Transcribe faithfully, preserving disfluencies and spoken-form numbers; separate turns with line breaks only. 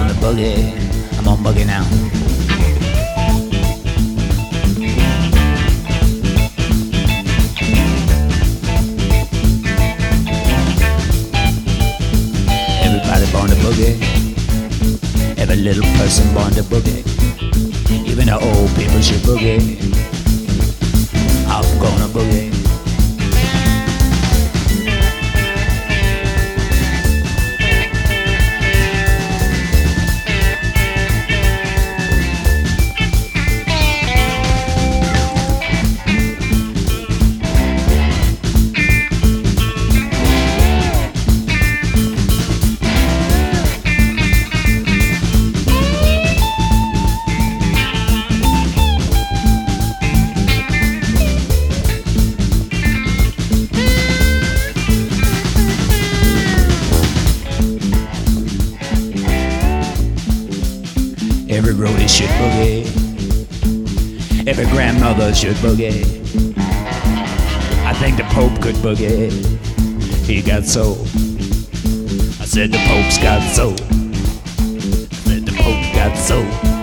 on the boogie. I'm on boogie now. Everybody born to boogie. Every little person born to boogie. Even the old people should boogie. I'm gonna boogie. Every roadie should boogie. Every grandmother should boogie. I think the Pope could boogie. He got soul. I said the Pope's got soul. I said the Pope got soul.